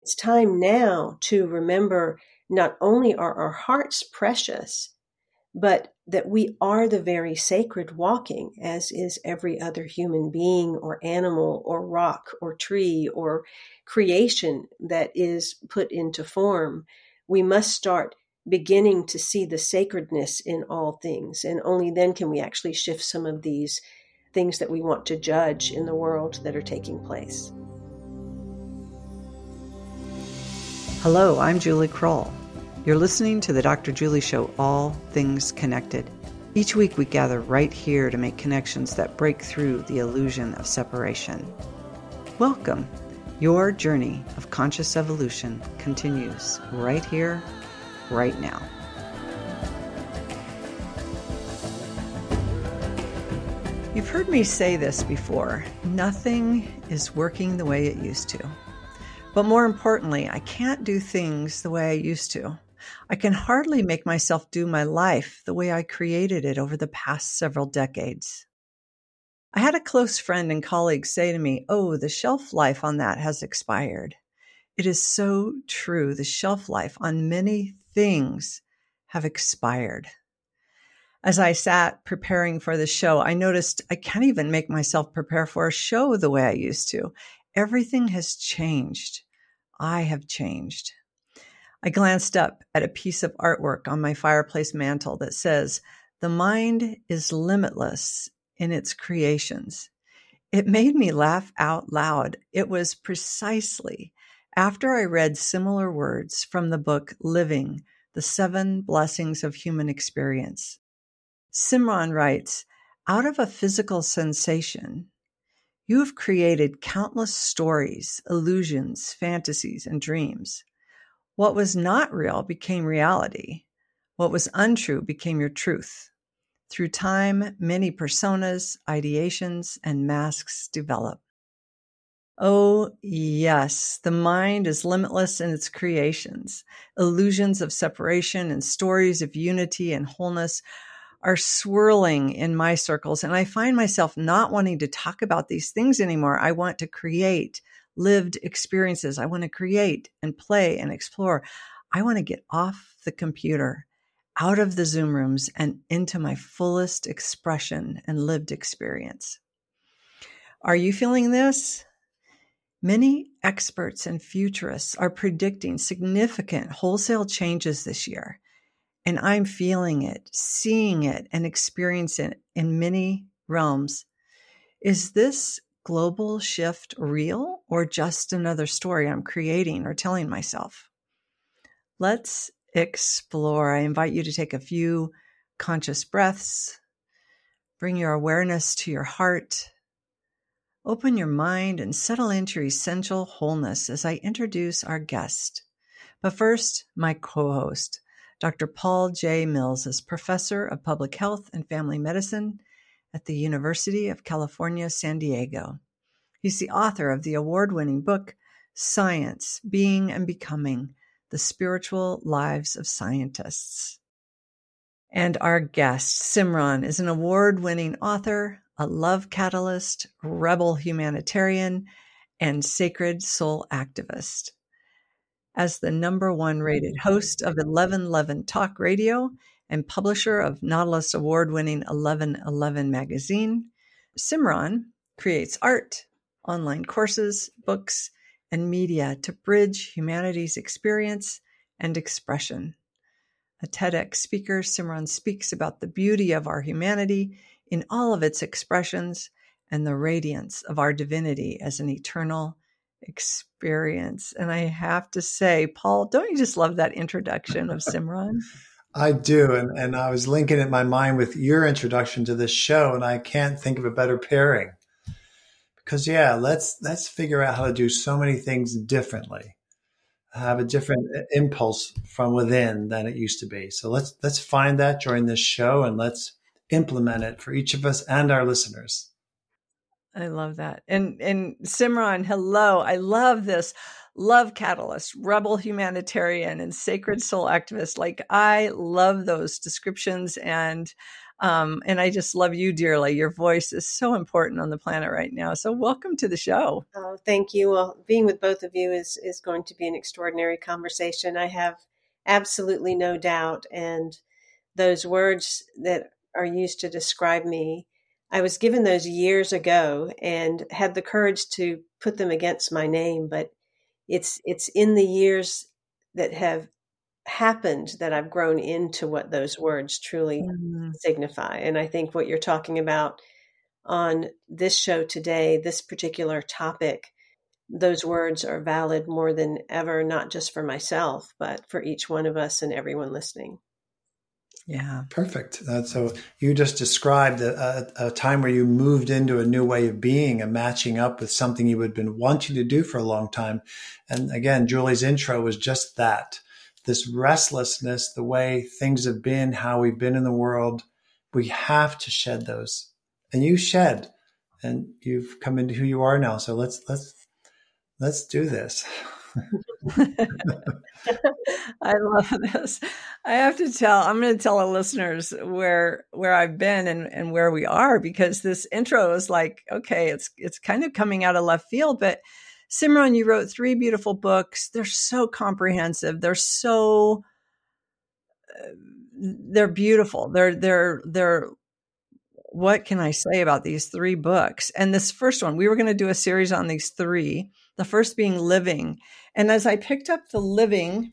It's time now to remember not only are our hearts precious, but that we are the very sacred walking, as is every other human being or animal or rock or tree or creation that is put into form. We must start beginning to see the sacredness in all things. And only then can we actually shift some of these things that we want to judge in the world that are taking place. Hello, I'm Julie Kroll. You're listening to the Dr. Julie Show, All Things Connected. Each week we gather right here to make connections that break through the illusion of separation. Welcome. Your journey of conscious evolution continues right here, right now. You've heard me say this before. Nothing is working the way it used to. But more importantly, I can't do things the way I used to. I can hardly make myself do my life the way I created it over the past several decades. I had a close friend and colleague say to me, "Oh, the shelf life on that has expired." It is so true. The shelf life on many things have expired. As I sat preparing for the show, I noticed I can't even make myself prepare for a show the way I used to. Everything has changed. I have changed. I glanced up at a piece of artwork on my fireplace mantle that says, "The mind is limitless in its creations." It made me laugh out loud. It was precisely after I read similar words from the book Living, The 7 Blessings of Human Experience. Simran writes, "Out of a physical sensation, you have created countless stories, illusions, fantasies, and dreams. What was not real became reality. What was untrue became your truth. Through time, many personas, ideations, and masks develop." Oh, yes, the mind is limitless in its creations. Illusions of separation and stories of unity and wholeness are swirling in my circles, and I find myself not wanting to talk about these things anymore. I want to create lived experiences. I want to create and play and explore. I want to get off the computer, out of the Zoom rooms, and into my fullest expression and lived experience. Are you feeling this? Many experts and futurists are predicting significant wholesale changes this year. And I'm feeling it, seeing it, and experiencing it in many realms. Is this global shift real or just another story I'm creating or telling myself? Let's explore. I invite you to take a few conscious breaths. Bring your awareness to your heart. Open your mind and settle into your essential wholeness as I introduce our guest. But first, my co-host. Dr. Paul J. Mills is Professor of Public Health and Family Medicine at the University of California, San Diego. He's the author of the award-winning book, Science, Being and Becoming, The Spiritual Lives of Scientists. And our guest, Simran, is an award-winning author, a love catalyst, rebel humanitarian, and sacred soul activist. As the #1 rated host of 1111 Talk Radio and publisher of Nautilus award-winning 1111 magazine, Simran creates art, online courses, books, and media to bridge humanity's experience and expression. A TEDx speaker, Simran speaks about the beauty of our humanity in all of its expressions and the radiance of our divinity as an eternal experience. And I have to say, Paul, don't you just love that introduction of Simran? I do. And I was linking it in my mind with your introduction to this show, and I can't think of a better pairing. Because, let's figure out how to do so many things differently, have a different impulse from within than it used to be. So let's find that during this show, and let's implement it for each of us and our listeners. I love that. And Simran, hello. I love this. Love catalyst, rebel humanitarian, and sacred soul activist. Like, I love those descriptions. And And I just love you dearly. Your voice is so important on the planet right now. So welcome to the show. Oh, thank you. Well, being with both of you is going to be an extraordinary conversation. I have absolutely no doubt. And those words that are used to describe me, I was given those years ago and had the courage to put them against my name. But it's in the years that have happened that I've grown into what those words truly signify. And I think what you're talking about on this show today, this particular topic, those words are valid more than ever, not just for myself, but for each one of us and everyone listening. Yeah. Perfect. So you just described a time where you moved into a new way of being and matching up with something you had been wanting to do for a long time. And again, Julie's intro was just that, this restlessness, the way things have been, how we've been in the world. We have to shed those. And you shed, and you've come into who you are now. So let's do this. I love this. I'm going to tell the listeners where I've been and where we are, because this intro is like, okay, it's kind of coming out of left field, but Simran, you wrote 3 beautiful books. They're so comprehensive. They're beautiful. They're what can I say about these 3 books? And this first one, we were going to do a series on these 3, the first being Living. And as I picked up the Living,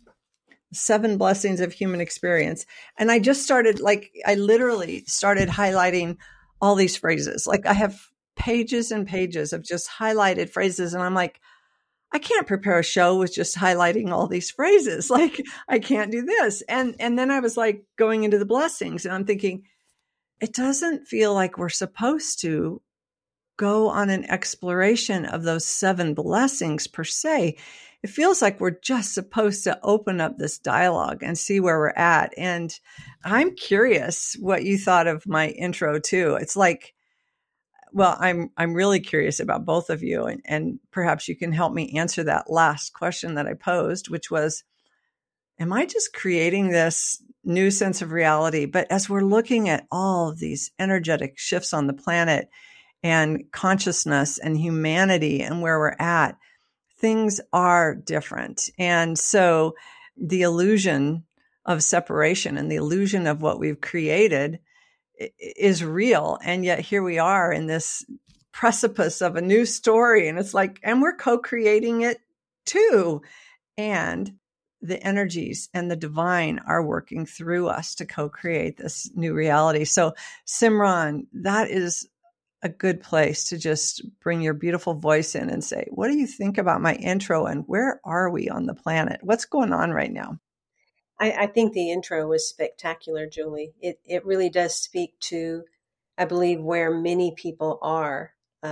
7 Blessings of Human Experience, and I just started, I literally started highlighting all these phrases. Like, I have pages and pages of just highlighted phrases. And I'm like, I can't prepare a show with just highlighting all these phrases. Like, I can't do this. And then I was like going into the blessings, and I'm thinking, it doesn't feel like we're supposed to go on an exploration of those 7 blessings per se. It feels like we're just supposed to open up this dialogue and see where we're at. And I'm curious what you thought of my intro too. It's like, well, I'm really curious about both of you, and perhaps you can help me answer that last question that I posed, which was, am I just creating this new sense of reality? But as we're looking at all of these energetic shifts on the planet and consciousness and humanity and where we're at, things are different. And so the illusion of separation and the illusion of what we've created is real. And yet here we are in this precipice of a new story. And it's like, and we're co-creating it too. And the energies and the divine are working through us to co-create this new reality. So Simran, that is a good place to just bring your beautiful voice in and say, what do you think about my intro, and where are we on the planet? What's going on right now? I think the intro was spectacular, Julie. It really does speak to, I believe, where many people are,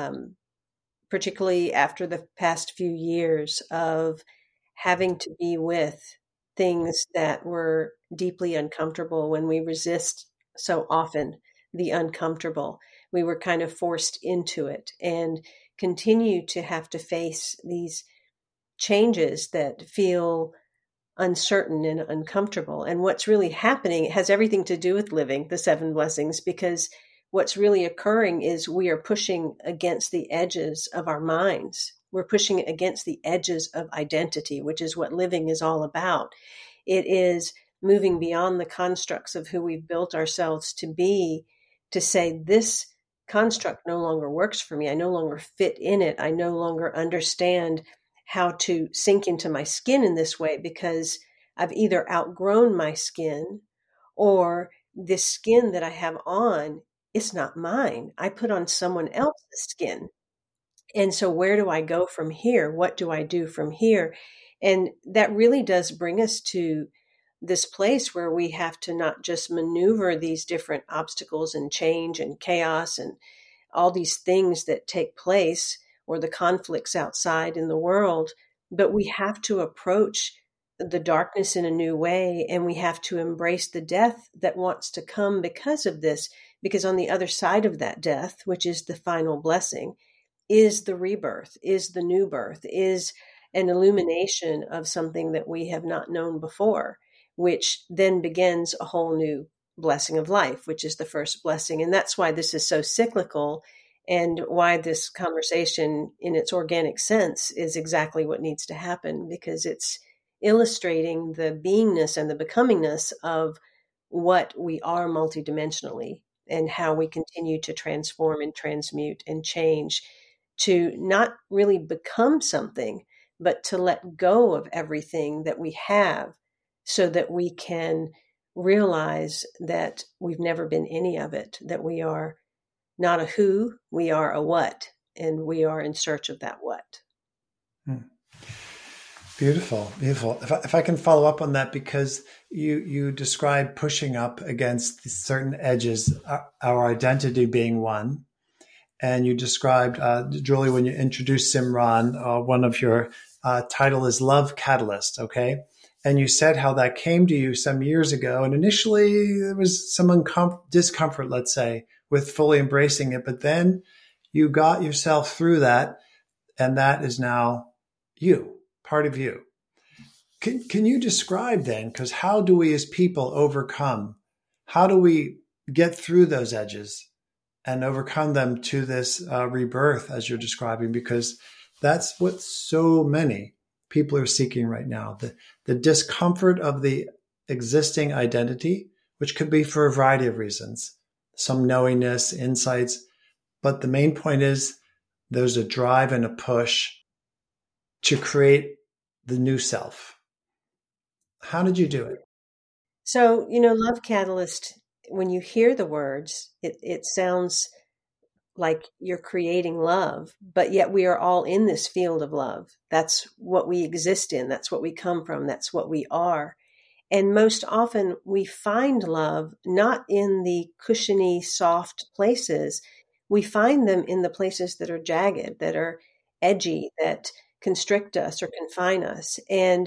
particularly after the past few years of having to be with things that were deeply uncomfortable. When we resist so often the uncomfortable, we were kind of forced into it, and continue to have to face these changes that feel uncertain and uncomfortable. And what's really happening, it has everything to do with living the 7 blessings, because what's really occurring is we are pushing against the edges of our minds. We're pushing against the edges of identity, which is what living is all about. It is moving beyond the constructs of who we've built ourselves to be, to say, this construct no longer works for me. I no longer fit in it. I no longer understand how to sink into my skin in this way, because I've either outgrown my skin, or this skin that I have on, it's not mine. I put on someone else's skin. And so where do I go from here? What do I do from here? And that really does bring us to this place where we have to not just maneuver these different obstacles and change and chaos and all these things that take place, or the conflicts outside in the world, but we have to approach the darkness in a new way, and we have to embrace the death that wants to come because of this, because on the other side of that death, which is the final blessing, is the rebirth, is the new birth, is an illumination of something that we have not known before, which then begins a whole new blessing of life, which is the first blessing. And that's why this is so cyclical, and why this conversation in its organic sense is exactly what needs to happen, because it's illustrating the beingness and the becomingness of what we are multidimensionally, and how we continue to transform and transmute and change to not really become something, but to let go of everything that we have so that we can realize that we've never been any of it, that we are not a who, we are a what, and we are in search of that what. Beautiful, beautiful. If I can follow up on that, because you described pushing up against certain edges, our identity being one, and you described, Julie, when you introduced Simran, one of your title is Love Catalyst, okay? And you said how that came to you some years ago, and initially there was some discomfort, let's say, with fully embracing it, but then you got yourself through that, and that is now you, part of you. Can you describe then, because how do we as people overcome? How do we get through those edges and overcome them to this rebirth, as you're describing? Because that's what so many people are seeking right now. The discomfort of the existing identity, which could be for a variety of reasons, some knowingness, insights. But the main point is there's a drive and a push to create the new self. How did you do it? So, Love Catalyst, when you hear the words, it sounds like you're creating love, but yet we are all in this field of love. That's what we exist in. That's what we come from. That's what we are. And most often we find love not in the cushiony, soft places. We find them in the places that are jagged, that are edgy, that constrict us or confine us. And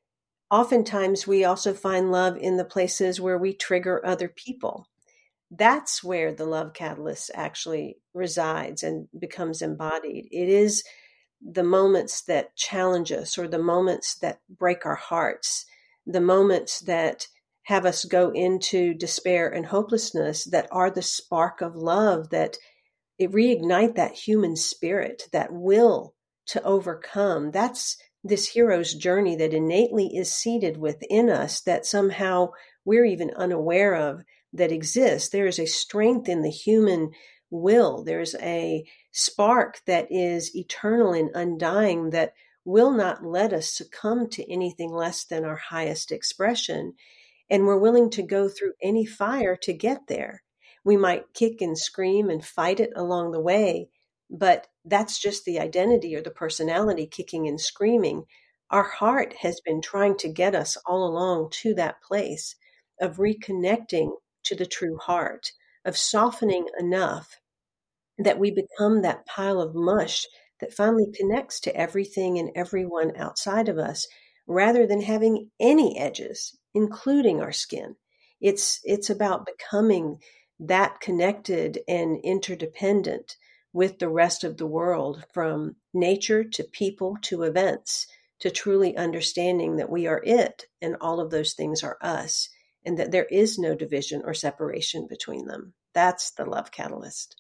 oftentimes we also find love in the places where we trigger other people. That's where the love catalyst actually resides and becomes embodied. It is the moments that challenge us, or the moments that break our hearts, the moments that have us go into despair and hopelessness, that are the spark of love, that it reignite that human spirit, that will to overcome. That's this hero's journey that innately is seated within us, that somehow we're even unaware of, that exists. There is a strength in the human will. There's a spark that is eternal and undying, that will not let us succumb to anything less than our highest expression. And we're willing to go through any fire to get there. We might kick and scream and fight it along the way, but that's just the identity or the personality kicking and screaming. Our heart has been trying to get us all along to that place of reconnecting to the true heart, of softening enough that we become that pile of mush that finally connects to everything and everyone outside of us, rather than having any edges, including our skin. It's about becoming that connected and interdependent with the rest of the world, from nature to people to events, to truly understanding that we are it and all of those things are us, and that there is no division or separation between them. That's the love catalyst.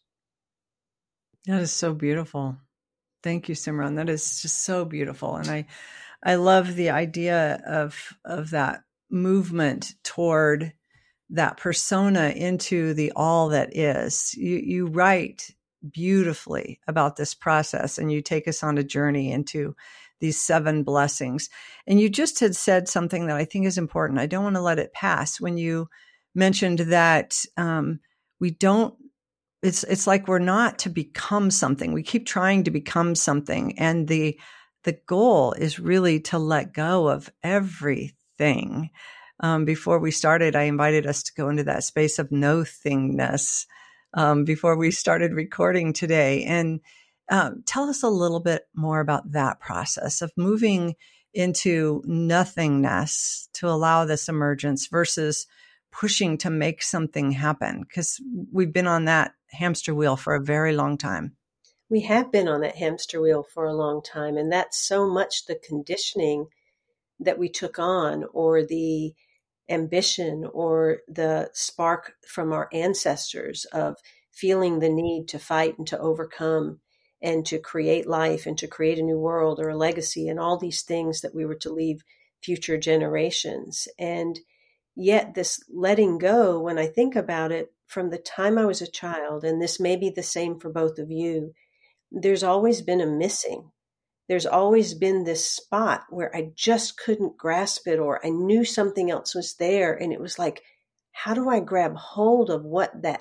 That is so beautiful. Thank you, Simran. That is just so beautiful. And I love the idea of that movement toward that persona into the all that is. You write beautifully about this process, and you take us on a journey into these 7 blessings. And you just had said something that I think is important. I don't want to let it pass. When you mentioned that we don't, it's like we're not to become something. We keep trying to become something. And the goal is really to let go of everything. Before we started, I invited us to go into that space of no-thingness before we started recording today. And tell us a little bit more about that process of moving into nothingness to allow this emergence versus pushing to make something happen, because we've been on that hamster wheel for a very long time. We have been on that hamster wheel for a long time, and that's so much the conditioning that we took on, or the ambition or the spark from our ancestors of feeling the need to fight and to overcome and to create life and to create a new world or a legacy and all these things that we were to leave future generations. And yet this letting go, when I think about it, from the time I was a child, and this may be the same for both of you, there's always been a missing. There's always been this spot where I just couldn't grasp it, or I knew something else was there. And it was like, how do I grab hold of what that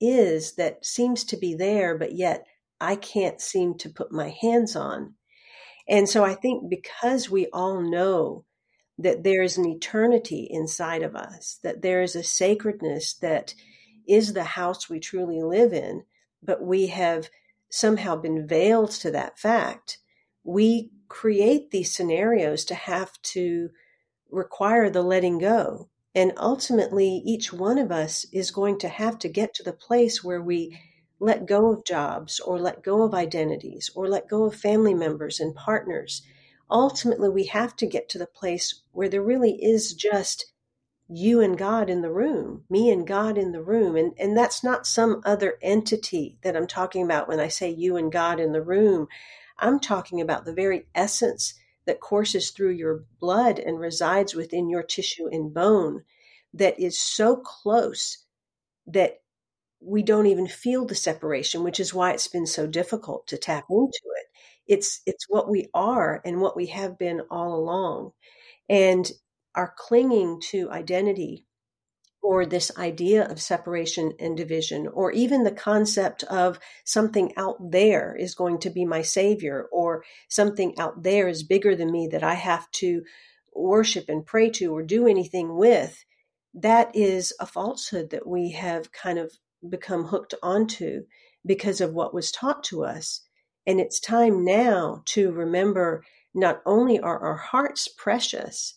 is that seems to be there, but yet I can't seem to put my hands on? And so I think because we all know that there is an eternity inside of us, that there is a sacredness that is the house we truly live in, but we have somehow been veiled to that fact, we create these scenarios to have to require the letting go. And ultimately, each one of us is going to have to get to the place where we let go of jobs or let go of identities or let go of family members and partners. Ultimately, we have to get to the place where there really is just you and God in the room, me and God in the room. And that's not some other entity that I'm talking about when I say you and God in the room. I'm talking about the very essence that courses through your blood and resides within your tissue and bone, that is so close that we don't even feel the separation, which is why it's been so difficult to tap into it. It's what we are and what we have been all along. And our clinging to identity or this idea of separation and division, or even the concept of something out there is going to be my savior, or something out there is bigger than me that I have to worship and pray to or do anything with, that is a falsehood that we have kind of become hooked onto because of what was taught to us. And it's time now to remember not only are our hearts precious,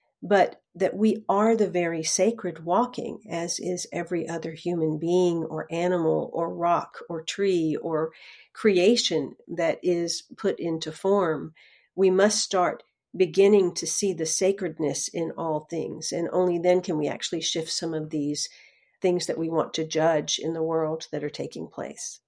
but that we are the very sacred walking, as is every other human being or animal or rock or tree or creation that is put into form. We must start beginning to see the sacredness in all things. And only then can we actually shift some of these things that we want to judge in the world that are taking place.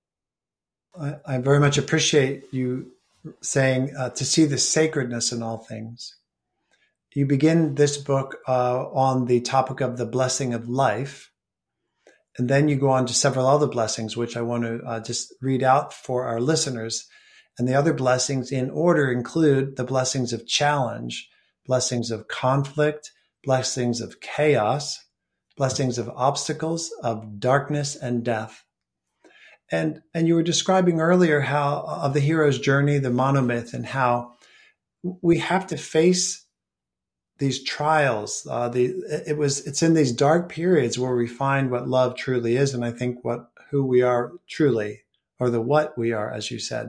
I very much appreciate you saying to see the sacredness in all things. You begin this book on the topic of the blessing of life, and then you go on to several other blessings, which I want to just read out for our listeners. And the other blessings in order include the blessings of challenge, blessings of conflict, blessings of chaos, blessings of obstacles, of darkness and death. And you were describing earlier how of the hero's journey, the monomyth, and how we have to face these trials. It's in these dark periods where we find what love truly is, and I think who we are truly, or what we are, as you said.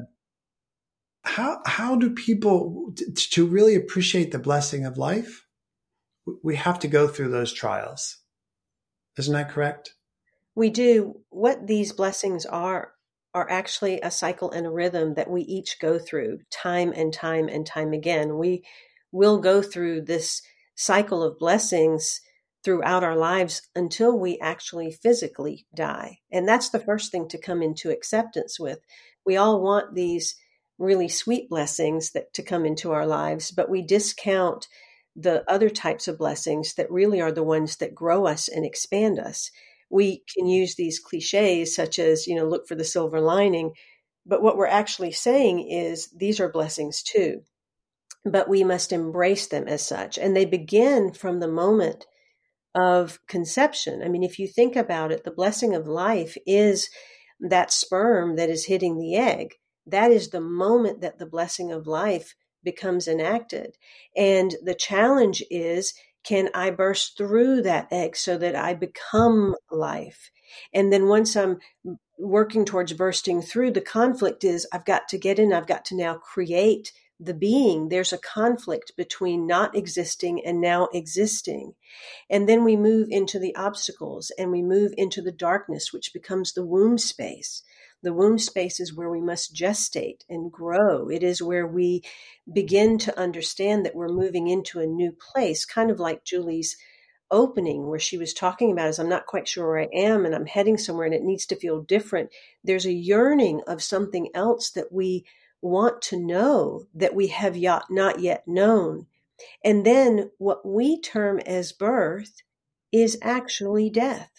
How do people to really appreciate the blessing of life? We have to go through those trials. Isn't that correct? We do. What these blessings are actually a cycle and a rhythm that we each go through time and time and time again. We will go through this cycle of blessings throughout our lives until we actually physically die. And that's the first thing to come into acceptance with. We all want these really sweet blessings to come into our lives, but we discount the other types of blessings that really are the ones that grow us and expand us. We can use these cliches such as, look for the silver lining, but what we're actually saying is these are blessings too. But we must embrace them as such. And they begin from the moment of conception. I mean, if you think about it, the blessing of life is that sperm that is hitting the egg. That is the moment that the blessing of life becomes enacted. And the challenge is, can I burst through that egg so that I become life? And then once I'm working towards bursting through, the conflict is I've got to get in, I've got to now create the being. There's a conflict between not existing and now existing. And then we move into the obstacles and we move into the darkness, which becomes the womb space. The womb space is where we must gestate and grow. It is where we begin to understand that we're moving into a new place, kind of like Julie's opening where she was talking about is I'm not quite sure where I am and I'm heading somewhere and it needs to feel different. There's a yearning of something else that we want to know that we have not yet known. And then what we term as birth is actually death.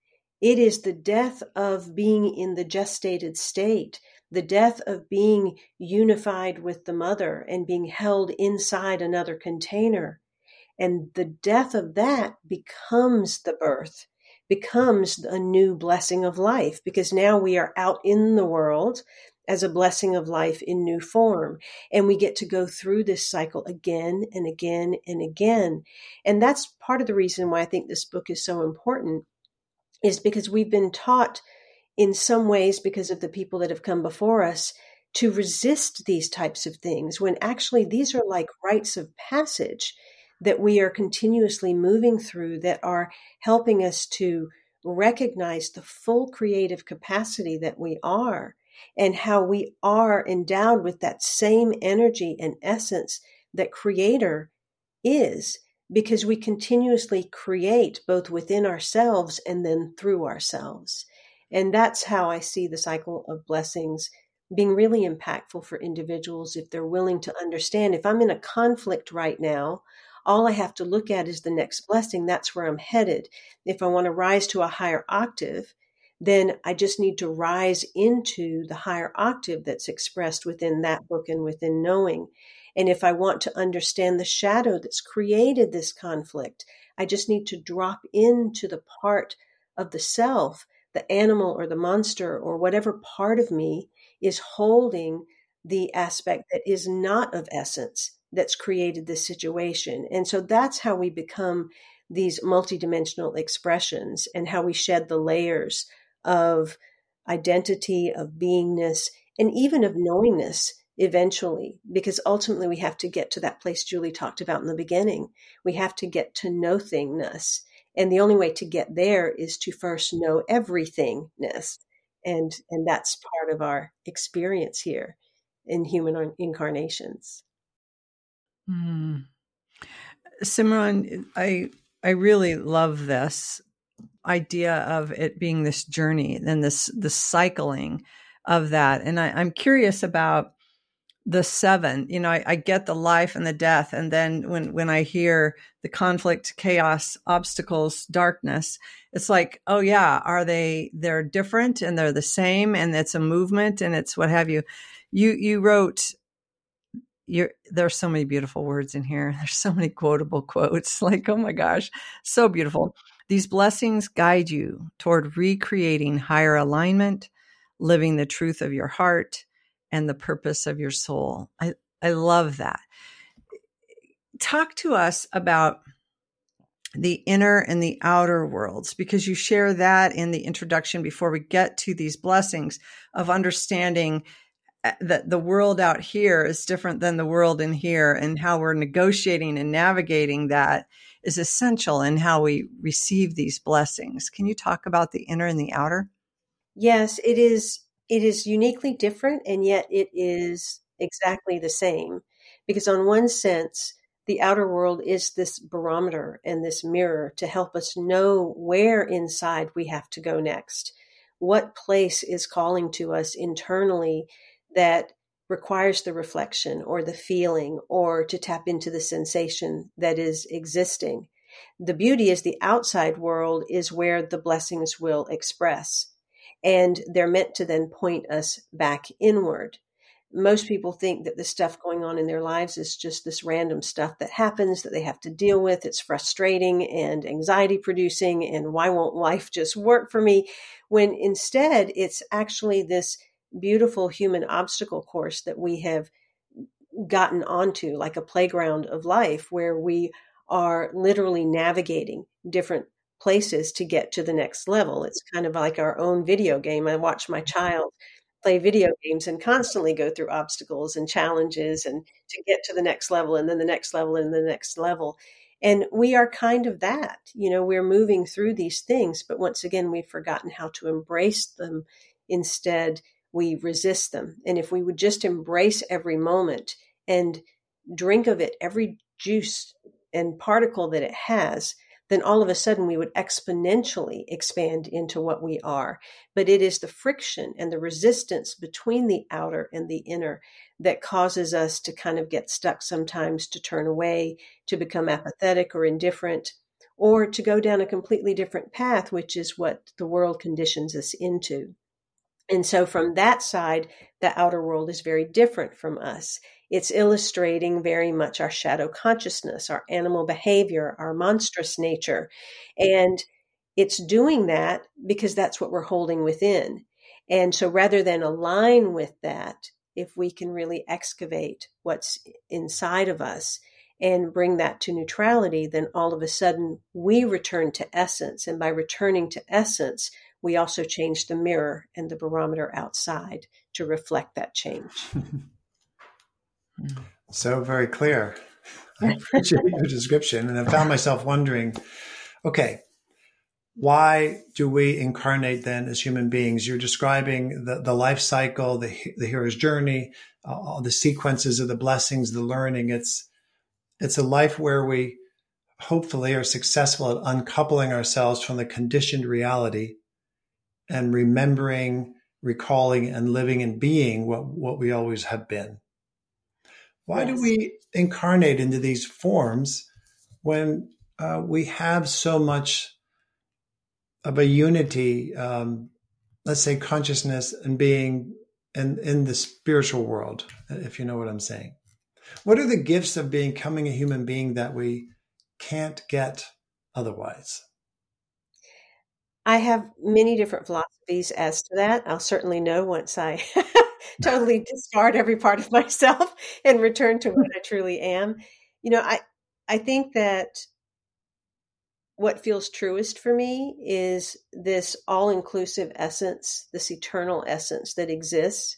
It is the death of being in the gestated state, the death of being unified with the mother and being held inside another container. And the death of that becomes the birth, becomes a new blessing of life, because now we are out in the world as a blessing of life in new form. And we get to go through this cycle again and again and again. And that's part of the reason why I think this book is so important, is because we've been taught in some ways, because of the people that have come before us, to resist these types of things, when actually these are like rites of passage that we are continuously moving through, that are helping us to recognize the full creative capacity that we are, and how we are endowed with that same energy and essence that Creator is, because we continuously create both within ourselves and then through ourselves. And that's how I see the cycle of blessings being really impactful for individuals if they're willing to understand. If I'm in a conflict right now, all I have to look at is the next blessing. That's where I'm headed. If I want to rise to a higher octave, then I just need to rise into the higher octave that's expressed within that book and within knowing. And if I want to understand the shadow that's created this conflict, I just need to drop into the part of the self, the animal or the monster or whatever part of me is holding the aspect that is not of essence that's created this situation. And so that's how we become these multidimensional expressions, and how we shed the layers of identity, of beingness, and even of knowingness eventually, because ultimately we have to get to that place Julie talked about in the beginning. We have to get to know thingness. And the only way to get there is to first know everythingness. And that's part of our experience here in human incarnations. Simran, I really love this idea of it being this journey and the cycling of that. And I'm curious about the 7. You know, I get the life and the death. And then when I hear the conflict, chaos, obstacles, darkness, it's like, oh yeah, they're different and they're the same, and it's a movement and it's what have you. You wrote, there's so many beautiful words in here. There's so many quotable quotes. Like, oh my gosh, so beautiful. These blessings guide you toward recreating higher alignment, living the truth of your heart, and the purpose of your soul. I love that. Talk to us about the inner and the outer worlds, because you share that in the introduction before we get to these blessings of understanding that the world out here is different than the world in here, and how we're negotiating and navigating that is essential in how we receive these blessings. Can you talk about the inner and the outer? Yes, it is. It is uniquely different, and yet it is exactly the same. Because on one sense, the outer world is this barometer and this mirror to help us know where inside we have to go next. What place is calling to us internally that requires the reflection or the feeling, or to tap into the sensation that is existing. The beauty is the outside world is where the blessings will express. And they're meant to then point us back inward. Most people think that the stuff going on in their lives is just this random stuff that happens that they have to deal with. It's frustrating and anxiety producing, and why won't life just work for me? When instead it's actually this beautiful human obstacle course that we have gotten onto, like a playground of life, where we are literally navigating different places to get to the next level. It's kind of like our own video game. I watch my child play video games and constantly go through obstacles and challenges and to get to the next level, and then the next level and the next level. And we are kind of that, we're moving through these things, but once again, we've forgotten how to embrace them. Instead, we resist them. And if we would just embrace every moment and drink of it, every juice and particle that it has, then all of a sudden we would exponentially expand into what we are. But it is the friction and the resistance between the outer and the inner that causes us to kind of get stuck sometimes, to turn away, to become apathetic or indifferent, or to go down a completely different path, which is what the world conditions us into. And so from that side, the outer world is very different from us. It's illustrating very much our shadow consciousness, our animal behavior, our monstrous nature. And it's doing that because that's what we're holding within. And so rather than align with that, if we can really excavate what's inside of us and bring that to neutrality, then all of a sudden we return to essence. And by returning to essence, we also change the mirror and the barometer outside to reflect that change. So very clear. I appreciate your description. And I found myself wondering, okay, why do we incarnate then as human beings? You're describing the life cycle, the hero's journey, all the sequences of the blessings, the learning. It's a life where we hopefully are successful at uncoupling ourselves from the conditioned reality and remembering, recalling, and living and being what we always have been. Why do we incarnate into these forms when we have so much of a unity, let's say consciousness and being in the spiritual world, if you know what I'm saying? What are the gifts of becoming a human being that we can't get otherwise? I have many different philosophies as to that. I'll certainly know once I totally discard every part of myself and return to what I truly am. I think that what feels truest for me is this all-inclusive essence, this eternal essence that exists,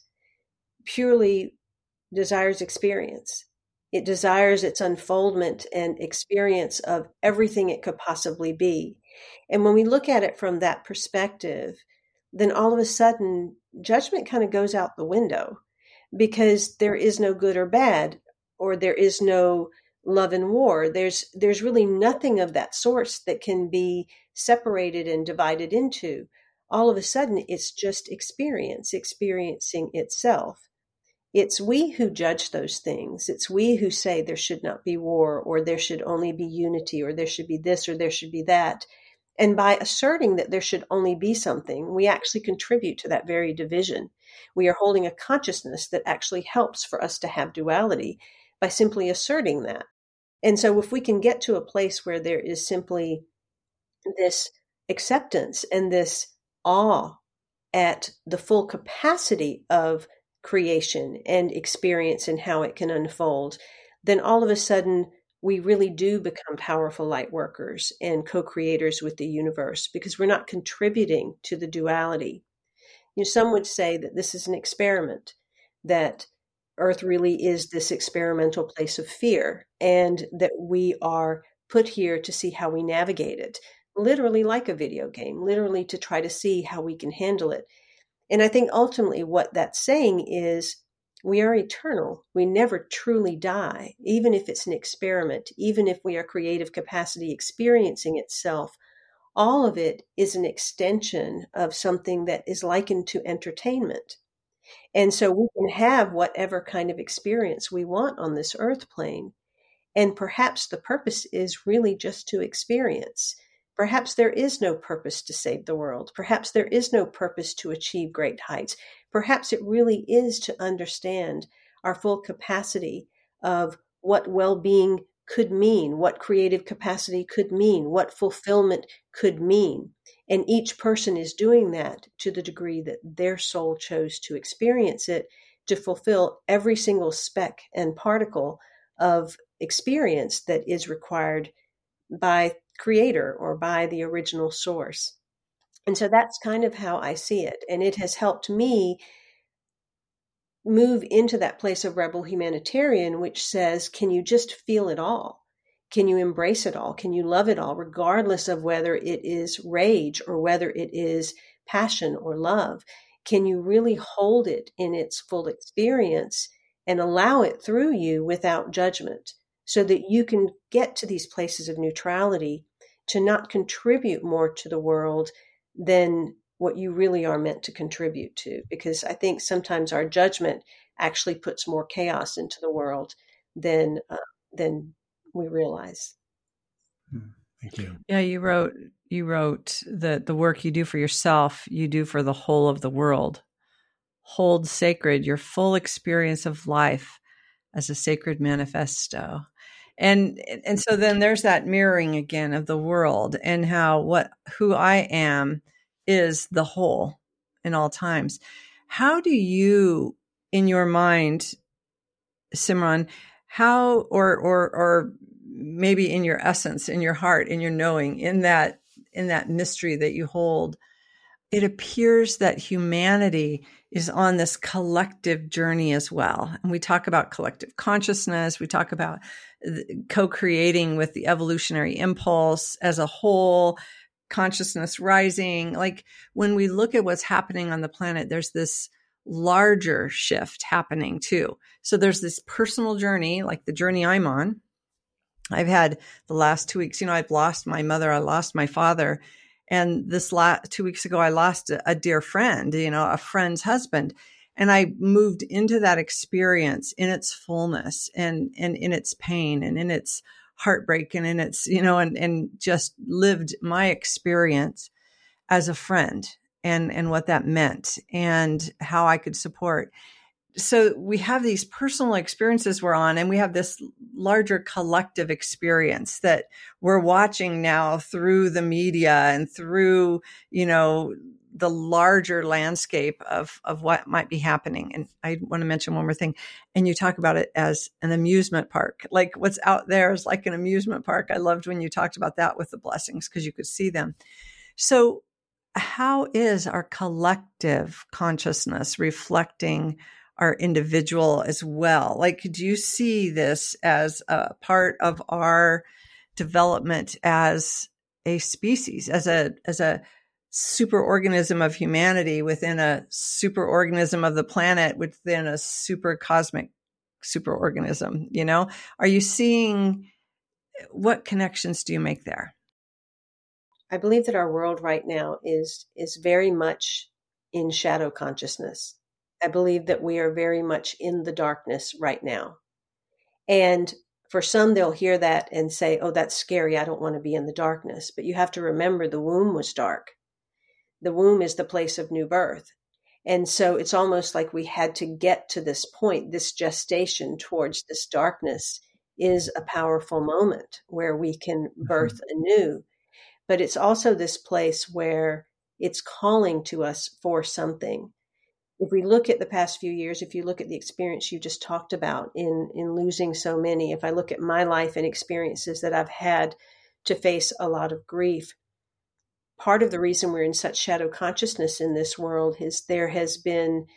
purely desires experience. It desires its unfoldment and experience of everything it could possibly be. And when we look at it from that perspective, then all of a sudden judgment kind of goes out the window, because there is no good or bad, or there is no love and war. There's really nothing of that source that can be separated and divided into. All of a sudden, it's just experiencing itself. It's we who judge those things. It's we who say there should not be war, or there should only be unity, or there should be this, or there should be that. And by asserting that there should only be something, we actually contribute to that very division. We are holding a consciousness that actually helps for us to have duality by simply asserting that. And so if we can get to a place where there is simply this acceptance and this awe at the full capacity of creation and experience and how it can unfold, then all of a sudden we really do become powerful light workers and co-creators with the universe, because we're not contributing to the duality. Some would say that this is an experiment, that Earth really is this experimental place of fear, and that we are put here to see how we navigate it, literally like a video game, literally to try to see how we can handle it. And I think ultimately what that's saying is we are eternal. We never truly die, even if it's an experiment, even if we are creative capacity experiencing itself. All of it is an extension of something that is likened to entertainment. And so we can have whatever kind of experience we want on this earth plane. And perhaps the purpose is really just to experience. Perhaps there is no purpose to save the world. Perhaps there is no purpose to achieve great heights. Perhaps it really is to understand our full capacity of what well-being could mean, what creative capacity could mean, what fulfillment could mean. And each person is doing that to the degree that their soul chose to experience it, to fulfill every single speck and particle of experience that is required by Creator or by the original source. And so that's kind of how I see it. And it has helped me move into that place of rebel humanitarian, which says, can you just feel it all? Can you embrace it all? Can you love it all, regardless of whether it is rage or whether it is passion or love? Can you really hold it in its full experience and allow it through you without judgment, so that you can get to these places of neutrality to not contribute more to the world than what you really are meant to contribute to. Because I think sometimes our judgment actually puts more chaos into the world than we realize. Thank you. Yeah, you wrote that the work you do for yourself, you do for the whole of the world. Hold sacred your full experience of life as a sacred manifesto. And so then there's that mirroring again of the world and who I am is the whole in all times. How do you, in your mind, Simran, how or maybe in your essence, in your heart, in your knowing, in that mystery that you hold, it appears that humanity is on this collective journey as well. And we talk about collective consciousness. We talk about co-creating with the evolutionary impulse as a whole, consciousness rising. Like when we look at what's happening on the planet, there's this larger shift happening too. So there's this personal journey, like the journey I'm on. I've had the last 2 weeks, I've lost my mother, I lost my father. And this 2 weeks ago, I lost a dear friend, a friend's husband. And I moved into that experience in its fullness and in its pain and in its heartbreak and in its, and just lived my experience as a friend and what that meant and how I could support. So we have these personal experiences we're on, and we have this larger collective experience that we're watching now through the media and through, the larger landscape of what might be happening. And I want to mention one more thing. And you talk about it as an amusement park. Like what's out there is like an amusement park. I loved when you talked about that with the blessings because you could see them. So how is our collective consciousness reflecting our individual as well? Like, do you see this as a part of our development as a species, as a superorganism of humanity within a superorganism of the planet, within a super cosmic superorganism? Are you seeing, what connections do you make there? I believe that our world right now is very much in shadow consciousness. I believe that we are very much in the darkness right now. And for some, they'll hear that and say, oh, that's scary. I don't want to be in the darkness. But you have to remember the womb was dark. The womb is the place of new birth. And so it's almost like we had to get to this point. This gestation towards this darkness is a powerful moment where we can birth anew. But it's also this place where it's calling to us for something. If we look at the past few years, if you look at the experience you just talked about in losing so many, if I look at my life and experiences that I've had to face a lot of grief, part of the reason we're in such shadow consciousness in this world is there has been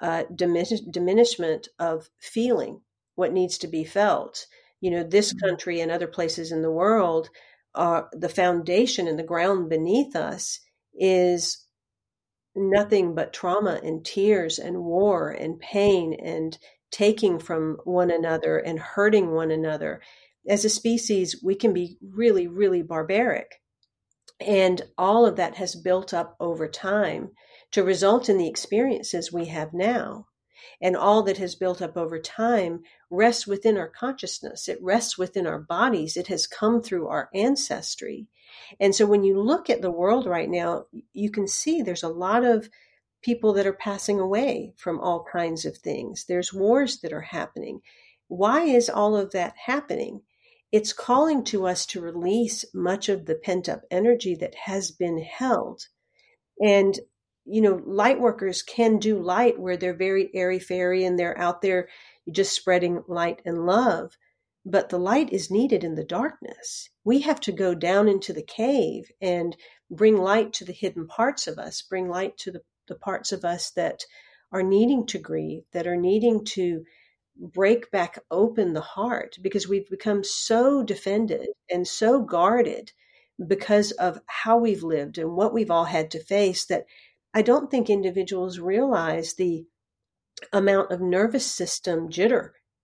diminishment of feeling what needs to be felt. This country and other places in the world, the foundation and the ground beneath us is nothing but trauma and tears and war and pain and taking from one another and hurting one another. As a species, we can be really, really barbaric. And all of that has built up over time to result in the experiences we have now. And all that has built up over time rests within our consciousness. It rests within our bodies. It has come through our ancestry. And so when you look at the world right now, you can see there's a lot of people that are passing away from all kinds of things. There's wars that are happening. Why is all of that happening? It's calling to us to release much of the pent-up energy that has been held. And light workers can do light where they're very airy-fairy and they're out there just spreading light and love. But the light is needed in the darkness. We have to go down into the cave and bring light to the hidden parts of us, bring light to the parts of us that are needing to grieve, that are needing to break back open the heart, because we've become so defended and so guarded because of how we've lived and what we've all had to face that I don't think individuals realize the amount of nervous system jitter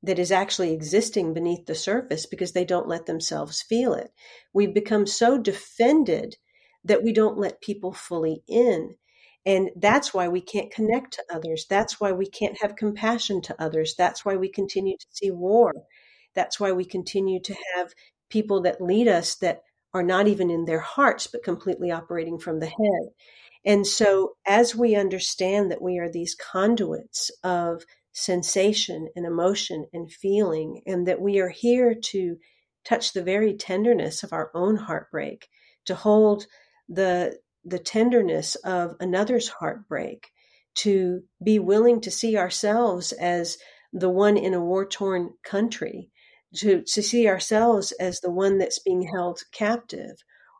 that is actually existing beneath the surface because they don't let themselves feel it. We've become so defended that we don't let people fully in. And that's why we can't connect to others. That's why we can't have compassion to others. That's why we continue to see war. That's why we continue to have people that lead us that are not even in their hearts, but completely operating from the head. And so as we understand that we are these conduits of sensation and emotion and feeling, and that we are here to touch the very tenderness of our own heartbreak, to hold the tenderness of another's heartbreak, to be willing to see ourselves as the one in a war-torn country, to see ourselves as the one that's being held captive,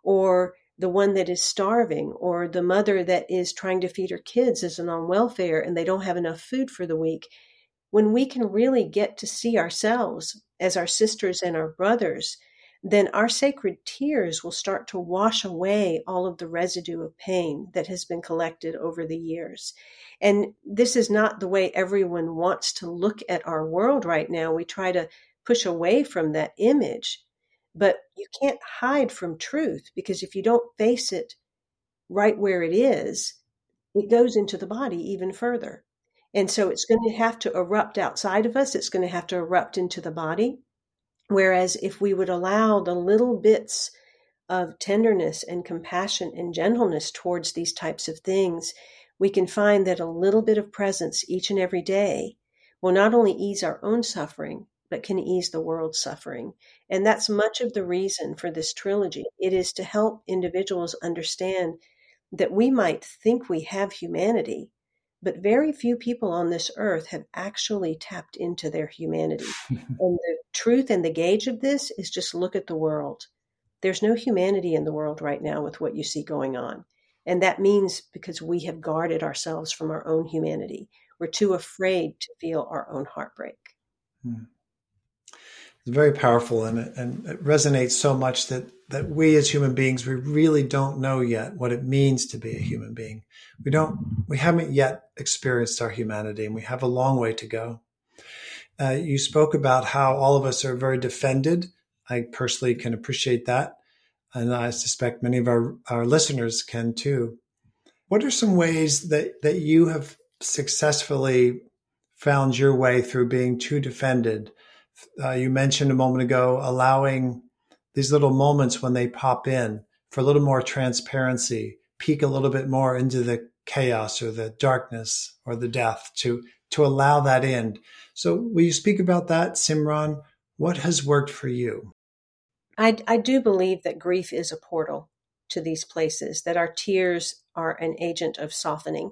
or the one that is starving, or the mother that is trying to feed her kids is on welfare and they don't have enough food for the week. When we can really get to see ourselves as our sisters and our brothers, then our sacred tears will start to wash away all of the residue of pain that has been collected over the years. And this is not the way everyone wants to look at our world right now. We try to push away from that image, but you can't hide from truth, because if you don't face it right where it is, it goes into the body even further. And so it's going to have to erupt outside of us. It's going to have to erupt into the body. Whereas if we would allow the little bits of tenderness and compassion and gentleness towards these types of things, we can find that a little bit of presence each and every day will not only ease our own suffering, but can ease the world's suffering. And that's much of the reason for this trilogy. It is to help individuals understand that we might think we have humanity, but very few people on this earth have actually tapped into their humanity. And the truth and the gauge of this is just look at the world. There's no humanity in the world right now with what you see going on. And that means because we have guarded ourselves from our own humanity. We're too afraid to feel our own heartbreak. It's very powerful, and it resonates so much that we as human beings, we really don't know yet what it means to be a human being. We haven't yet experienced our humanity, and we have a long way to go. You spoke about how all of us are very defended. I personally can appreciate that, and I suspect many of our listeners can too. What are some ways that you have successfully found your way through being too defended? You mentioned a moment ago allowing these little moments when they pop in for a little more transparency, peek a little bit more into the chaos or the darkness or the death, to allow that in. So will you speak about that, Simran? What has worked for you? I do believe that grief is a portal to these places, that our tears are an agent of softening.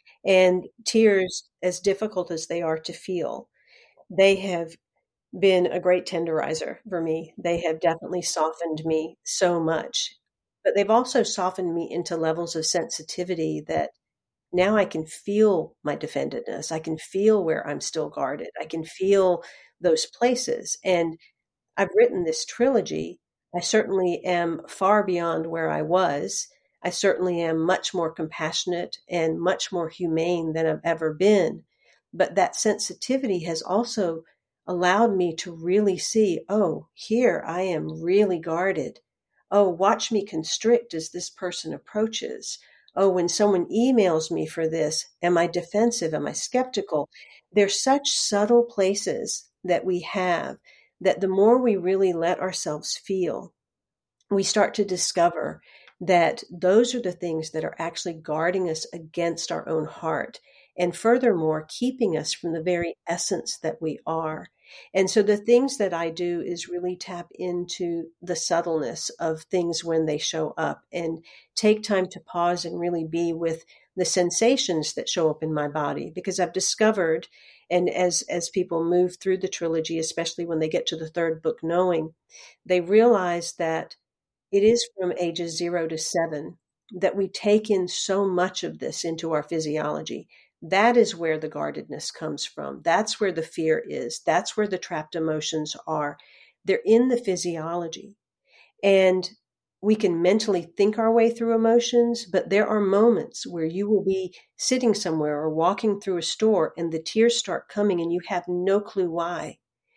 And tears, as difficult as they are to feel, they have been a great tenderizer for me. They have definitely softened me so much, but they've also softened me into levels of sensitivity that now I can feel my defendedness. I can feel where I'm still guarded. I can feel those places. And I've written this trilogy. I certainly am far beyond where I was. I certainly am much more compassionate and much more humane than I've ever been. But that sensitivity has also allowed me to really see, oh, here I am really guarded. Oh, watch me constrict as this person approaches. Oh, when someone emails me for this, am I defensive? Am I skeptical? There's such subtle places that we have that the more we really let ourselves feel, we start to discover that those are the things that are actually guarding us against our own heart. And furthermore, keeping us from the very essence that we are. And so the things that I do is really tap into the subtleness of things when they show up, and take time to pause and really be with the sensations that show up in my body. Because I've discovered, and as people move through the trilogy, especially when they get to the third book, Knowing, they realize that it is from ages 0 to 7 that we take in so much of this into our physiology. That is where the guardedness comes from. That's where the fear is. That's where the trapped emotions are. They're in the physiology. And we can mentally think our way through emotions, but there are moments where you will be sitting somewhere or walking through a store and the tears start coming and you have no clue why.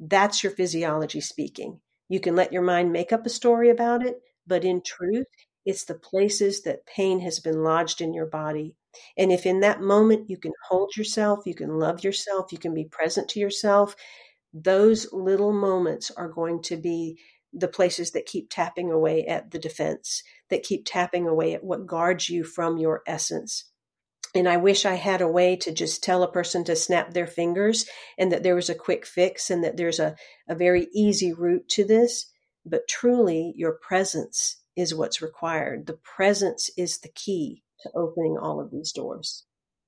That's your physiology speaking. You can let your mind make up a story about it, but in truth, it's the places that pain has been lodged in your body. And if in that moment you can hold yourself, you can love yourself, you can be present to yourself, those little moments are going to be the places that keep tapping away at the defense, that keep tapping away at what guards you from your essence. And I wish I had a way to just tell a person to snap their fingers and that there was a quick fix and that there's a very easy route to this. But truly, your presence is what's required. The presence is the key to opening all of these doors.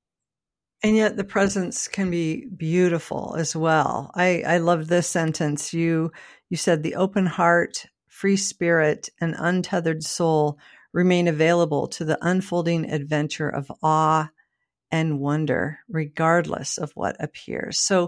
And yet the presence can be beautiful as well. I love this sentence. You said the open heart, free spirit, and untethered soul remain available to the unfolding adventure of awe and wonder, regardless of what appears. So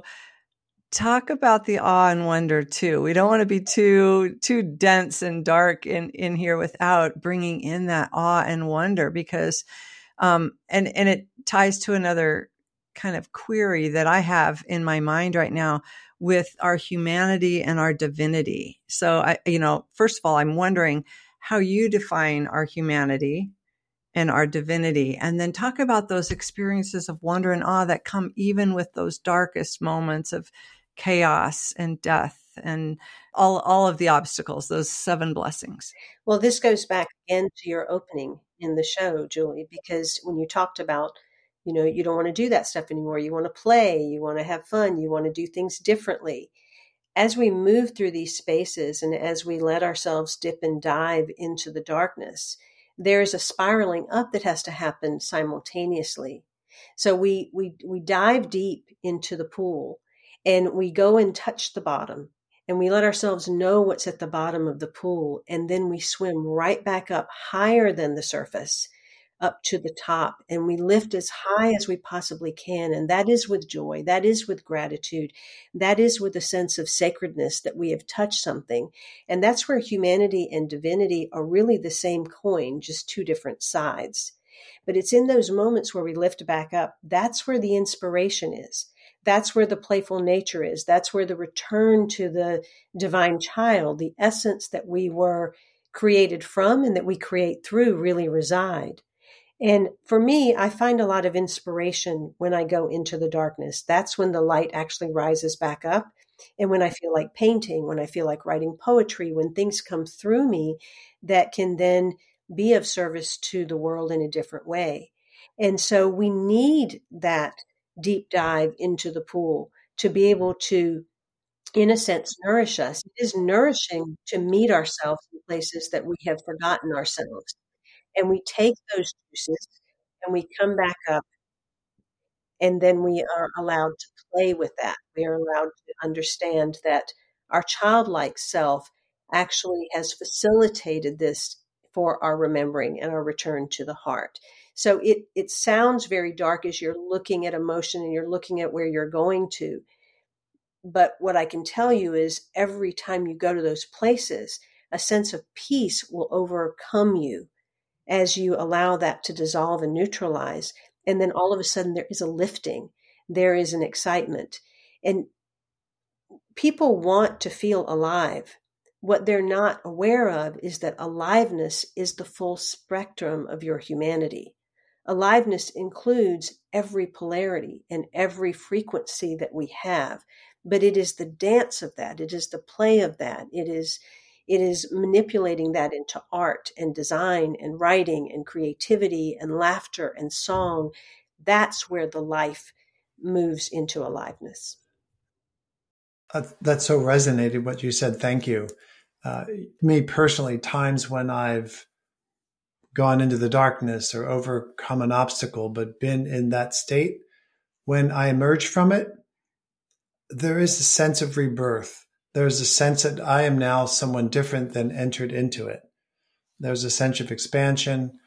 talk about the awe and wonder too. We don't want to be too dense and dark in here without bringing in that awe and wonder, because and it ties to another kind of query that I have in my mind right now with our humanity and our divinity. So first of all, I'm wondering how you define our humanity and our divinity, and then talk about those experiences of wonder and awe that come even with those darkest moments of chaos and death and all of the obstacles, those 7 blessings. Well, this goes back again to your opening in the show, Julie, because when you talked about, you don't want to do that stuff anymore. You want to play, you want to have fun, you want to do things differently. As we move through these spaces and as we let ourselves dip and dive into the darkness, there's a spiraling up that has to happen simultaneously. So we dive deep into the pool and we go and touch the bottom and we let ourselves know what's at the bottom of the pool. And then we swim right back up higher than the surface, up to the top, and we lift as high as we possibly can. And that is with joy. That is with gratitude. That is with a sense of sacredness that we have touched something. And that's where humanity and divinity are really the same coin, just 2 different sides. But it's in those moments where we lift back up. That's where the inspiration is. That's where the playful nature is. That's where the return to the divine child, the essence that we were created from and that we create through, really reside. And for me, I find a lot of inspiration when I go into the darkness. That's when the light actually rises back up. And when I feel like painting, when I feel like writing poetry, when things come through me that can then be of service to the world in a different way. And so we need that deep dive into the pool to be able to, in a sense, nourish us. It is nourishing to meet ourselves in places that we have forgotten ourselves. And we take those juices and we come back up, and then we are allowed to play with that. We are allowed to understand that our childlike self actually has facilitated this for our remembering and our return to the heart. So it sounds very dark as you're looking at emotion and you're looking at where you're going to. But what I can tell you is every time you go to those places, a sense of peace will overcome you as you allow that to dissolve and neutralize. And then all of a sudden there is a lifting, there is an excitement. And people want to feel alive. What they're not aware of is that aliveness is the full spectrum of your humanity. Aliveness includes every polarity and every frequency that we have, but it is the dance of that. It is the play of that. It is manipulating that into art and design and writing and creativity and laughter and song. That's where the life moves into aliveness. That so resonated what you said. Thank you. Me personally, times when I've gone into the darkness or overcome an obstacle, but been in that state, when I emerge from it, there is a sense of rebirth. There's a sense that I am now someone different than entered into it. There's a sense of expansion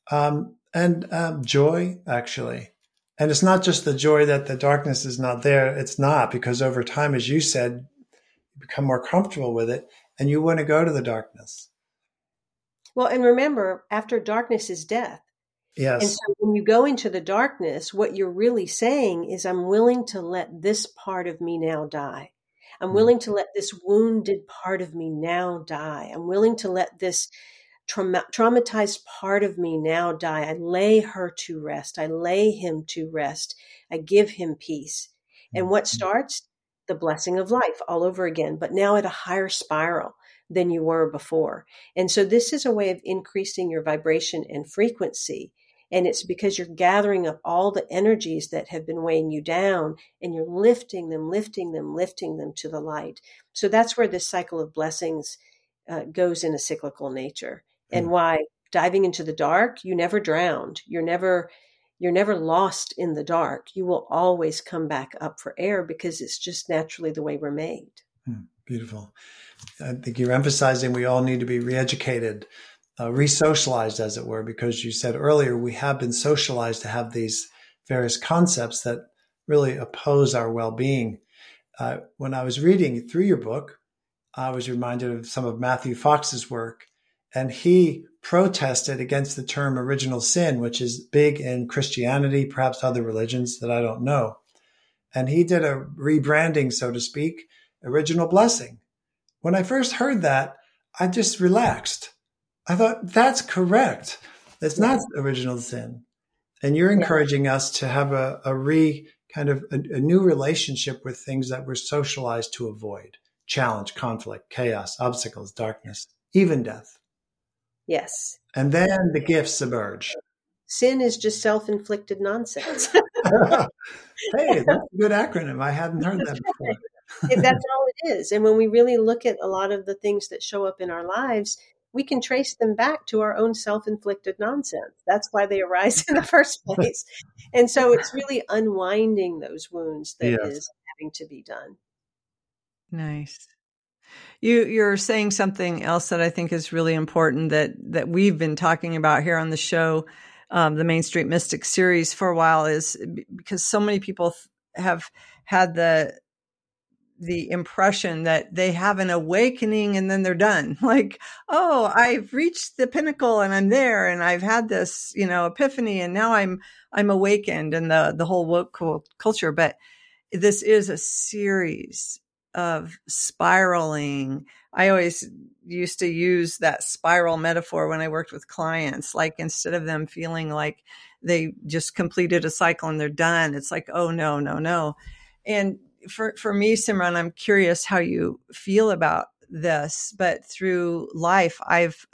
and joy, actually. And it's not just the joy that the darkness is not there. It's not, because over time, as you said, you become more comfortable with it and you want to go to the darkness. Well, and remember, after darkness is death. Yes. And so when you go into the darkness, what you're really saying is, I'm willing to let this part of me now die. I'm willing to let this wounded part of me now die. I'm willing to let this traumatized part of me now die. I lay her to rest. I lay him to rest. I give him peace. And what starts? The blessing of life all over again, but now at a higher spiral than you were before. And so this is a way of increasing your vibration and frequency. And it's because you're gathering up all the energies that have been weighing you down, and you're lifting them to the light. So that's where this cycle of blessings goes in a cyclical nature. And why diving into the dark, you never drowned. You're never lost in the dark. You will always come back up for air because it's just naturally the way we're made. Beautiful. I think you're emphasizing we all need to be re-educated, re-socialized, as it were, because you said earlier we have been socialized to have these various concepts that really oppose our well-being. When I was reading through your book, I was reminded of some of Matthew Fox's work, and he protested against the term original sin, which is big in Christianity, perhaps other religions that I don't know. And he did a rebranding, so to speak, original blessing. When I first heard that, I just relaxed. I thought, that's correct. It's not original sin. And you're encouraging us to have a new relationship with things that we're socialized to avoid: challenge, conflict, chaos, obstacles, darkness, even death. Yes. And then the gifts emerge. Sin is just self-inflicted nonsense. Hey, that's a good acronym. I hadn't heard that before. That's all it is. And when we really look at a lot of the things that show up in our lives, we can trace them back to our own self-inflicted nonsense. That's why they arise in the first place. And so it's really unwinding those wounds that is having to be done. Nice. You're saying something else that I think is really important that we've been talking about here on the show, the Main Street Mystic series for a while, is because so many people have had the impression that they have an awakening and then they're done. Like, oh, I've reached the pinnacle and I'm there and I've had this, epiphany, and now I'm awakened, and the whole woke culture. But this is a series of spiraling. I always used to use that spiral metaphor when I worked with clients. Like, instead of them feeling like they just completed a cycle and they're done, it's like, oh, no. And for me, Simran, I'm curious how you feel about this, but through life, I've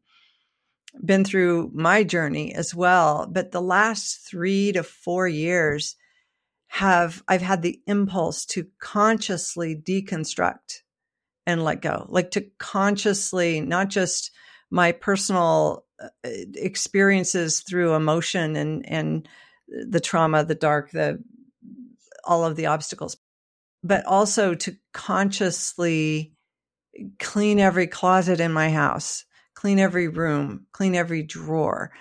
been through my journey as well. But the last 3 to 4 years I've had the impulse to consciously deconstruct and let go, like to consciously, not just my personal experiences through emotion and the trauma, the dark, all of the obstacles, but also to consciously clean every closet in my house, clean every room, clean every drawer,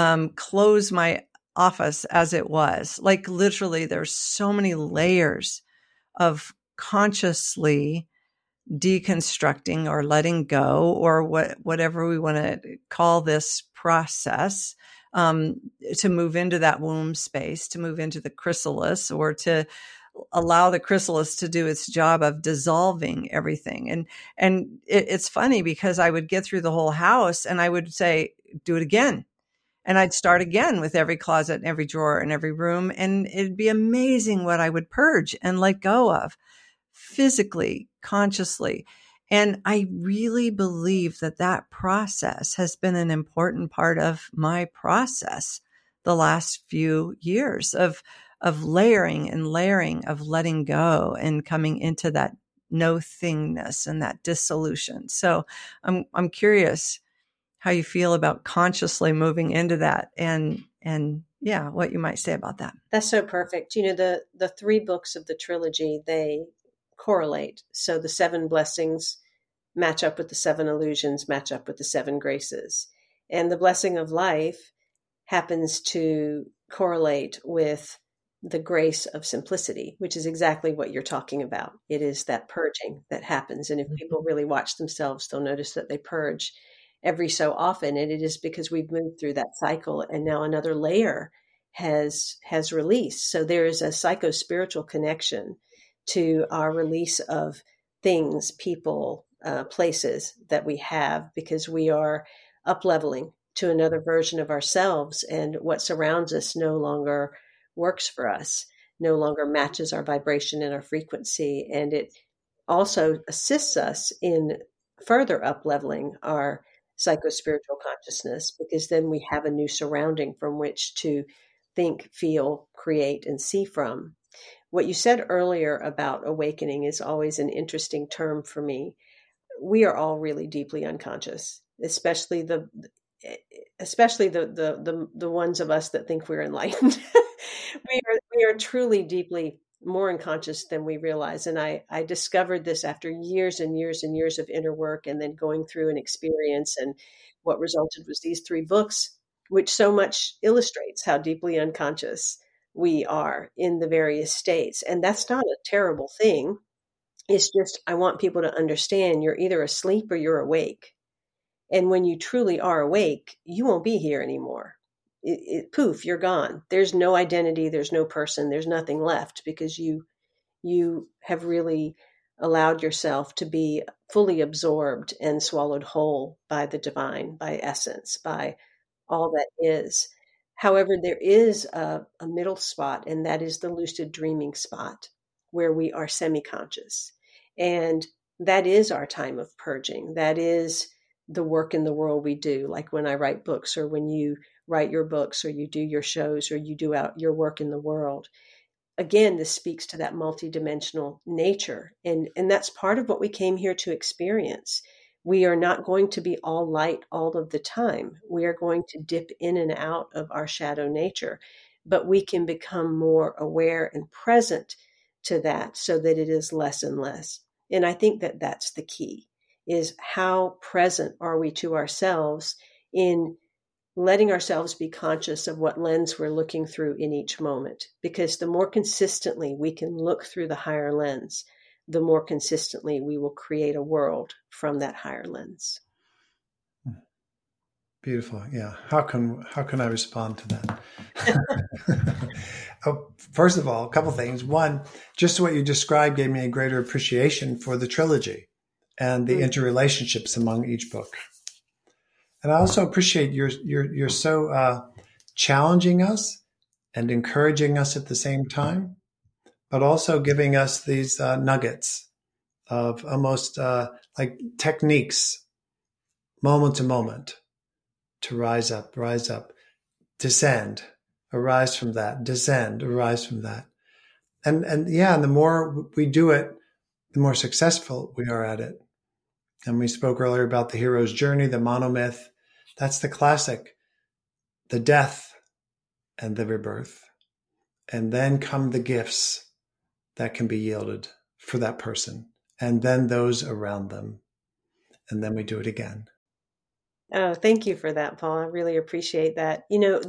close my office as it was. Like, literally, there's so many layers of consciously deconstructing or letting go, or whatever we want to call this process, to move into that womb space, to move into the chrysalis, or to allow the chrysalis to do its job of dissolving everything. And it's funny because I would get through the whole house and I would say, do it again. And I'd start again with every closet and every drawer and every room. And it'd be amazing what I would purge and let go of physically, consciously. And I really believe that process has been an important part of my process the last few years of layering and layering, of letting go and coming into that no-thingness and that dissolution. So I'm curious how you feel about consciously moving into that, and what you might say about that. That's so perfect. The 3 books of the trilogy, they correlate. So the 7 blessings match up with the 7 illusions, match up with the 7 graces. And the blessing of life happens to correlate with the grace of simplicity, which is exactly what you're talking about. It is that purging that happens. And if people really watch themselves, they'll notice that they purge every so often. And it is because we've moved through that cycle and now another layer has released. So there is a psycho-spiritual connection to our release of things, people, places that we have, because we are up-leveling to another version of ourselves, and what surrounds us no longer works for us, no longer matches our vibration and our frequency. And it also assists us in further up-leveling our psychospiritual consciousness, because then we have a new surrounding from which to think, feel, create, and see from. What you said earlier about awakening is always an interesting term for me. We are all really deeply unconscious, especially the ones of us that think we're enlightened. we are truly deeply more unconscious than we realize. And I discovered this after years and years and years of inner work, and then going through an experience. And what resulted was these 3 books, which so much illustrates how deeply unconscious we are in the various states. And that's not a terrible thing. It's just, I want people to understand you're either asleep or you're awake. And when you truly are awake, you won't be here anymore. Poof, you're gone. There's no identity. There's no person. There's nothing left, because you have really allowed yourself to be fully absorbed and swallowed whole by the divine, by essence, by all that is. However, there is a middle spot, and that is the lucid dreaming spot, where we are semi-conscious. And that is our time of purging. That is the work in the world we do, like when I write books, or when you write your books, or you do your shows, or you do out your work in the world. Again, this speaks to that multidimensional nature. And that's part of what we came here to experience. We are not going to be all light all of the time. We are going to dip in and out of our shadow nature, but we can become more aware and present to that, so that it is less and less. And I think that that's the key, is how present are we to ourselves in letting ourselves be conscious of what lens we're looking through in each moment. Because the more consistently we can look through the higher lens, the more consistently we will create a world from that higher lens. Beautiful. Yeah. How can I respond to that? First of all, a couple of things. One, just what you described gave me a greater appreciation for the trilogy and the interrelationships among each book. And I also appreciate you're so challenging us and encouraging us at the same time, but also giving us these nuggets of almost like techniques, moment to moment, to rise up, descend, arise from that, descend, arise from that. And the more we do it, the more successful we are at it. And we spoke earlier about the hero's journey, the monomyth. That's the classic, the death and the rebirth. And then come the gifts that can be yielded for that person, and then those around them. And then we do it again. Oh, thank you for that, Paul. I really appreciate that. You know,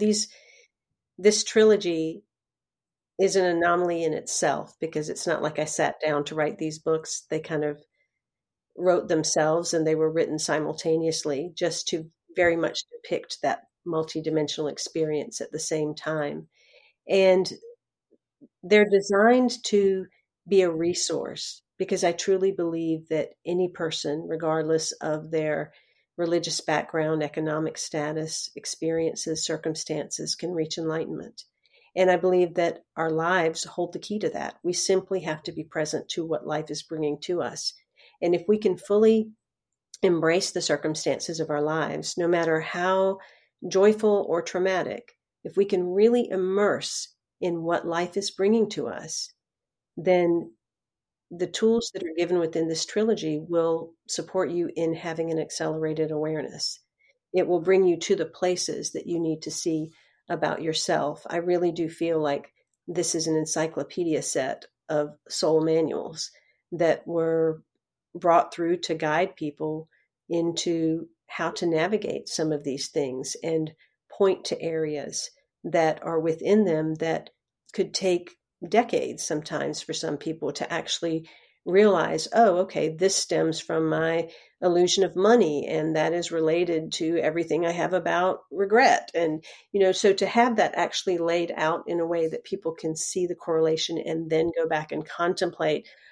this trilogy is an anomaly in itself, because it's not like I sat down to write these books. They kind of wrote themselves, and they were written simultaneously, just to very much depict that multidimensional experience at the same time. And they're designed to be a resource, because I truly believe that any person, regardless of their religious background, economic status, experiences, circumstances, can reach enlightenment. And I believe that our lives hold the key to that. We simply have to be present to what life is bringing to us. And if we can fully embrace the circumstances of our lives, no matter how joyful or traumatic, if we can really immerse in what life is bringing to us, then the tools that are given within this trilogy will support you in having an accelerated awareness. It will bring you to the places that you need to see about yourself. I really do feel like this is an encyclopedia set of soul manuals that were brought through to guide people into how to navigate some of these things and point to areas that are within them that could take decades sometimes for some people to actually realize, oh, okay, this stems from my illusion of money, and that is related to everything I have about regret. And, so to have that actually laid out in a way that people can see the correlation and then go back and contemplate,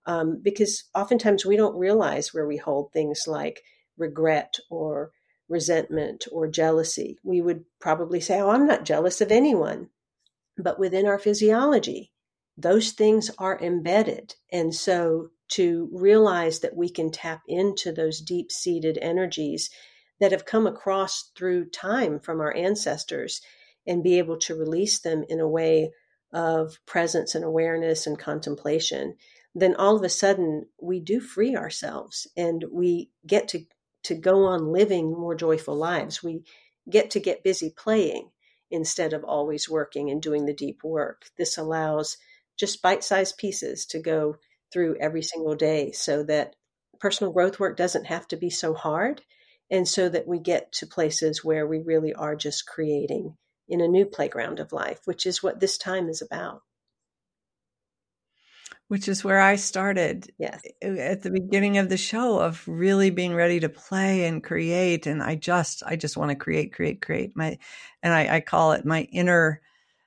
because oftentimes we don't realize where we hold things like regret or resentment or jealousy. We would probably say, oh, I'm not jealous of anyone. But within our physiology, those things are embedded. And so to realize that we can tap into those deep-seated energies that have come across through time from our ancestors and be able to release them in a way of presence and awareness and contemplation, then all of a sudden we do free ourselves and we get to go on living more joyful lives. We get busy playing instead of always working and doing the deep work. This allows just bite-sized pieces to go through every single day so that personal growth work doesn't have to be so hard, and so that we get to places where we really are just creating in a new playground of life, which is what this time is about. Which is where I started. Yes. At the beginning of the show, of really being ready to play and create. And I just want to create. I call it my inner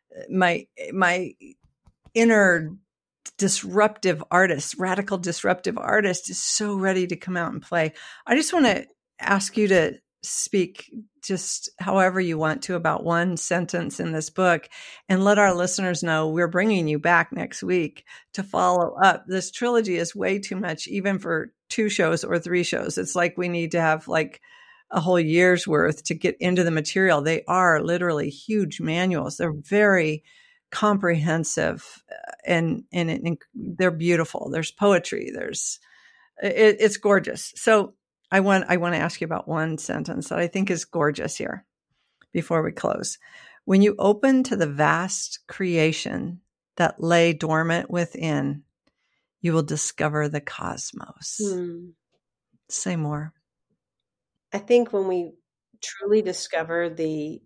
disruptive artist, radical disruptive artist is so ready to come out and play. I just want to ask you to speak just however you want to about one sentence in this book and let our listeners know we're bringing you back next week to follow up. This trilogy is way too much, even for 2 shows or 3 shows. It's like we need to have like a whole year's worth to get into the material. They are literally huge manuals. They're very comprehensive and they're beautiful. There's poetry. It's gorgeous. So I want to ask you about one sentence that I think is gorgeous here before we close. When you open to the vast creation that lay dormant within, you will discover the cosmos. Say more. I think when we truly discover the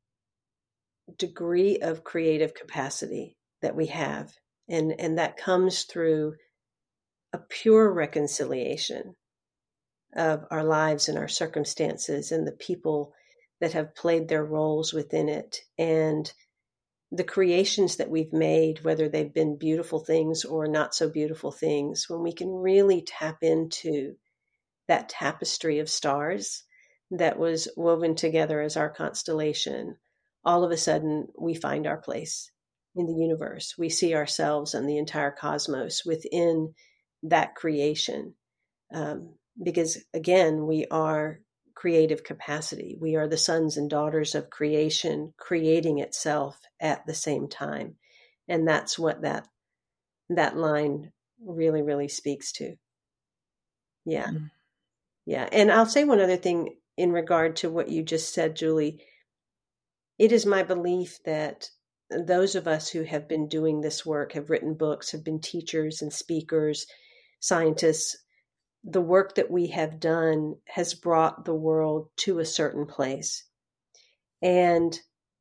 degree of creative capacity that we have, and that comes through a pure reconciliation of our lives and our circumstances and the people that have played their roles within it, and the creations that we've made, whether they've been beautiful things or not so beautiful things, when we can really tap into that tapestry of stars that was woven together as our constellation, all of a sudden we find our place in the universe. We see ourselves and the entire cosmos within that creation. Because again, we are creative capacity. We are the sons and daughters of creation, creating itself at the same time. And that's what that line really, really speaks to. Yeah. Mm-hmm. Yeah. And I'll say one other thing in regard to what you just said, Julie. It is my belief that those of us who have been doing this work, have written books, have been teachers and speakers, scientists, the work that we have done has brought the world to a certain place. And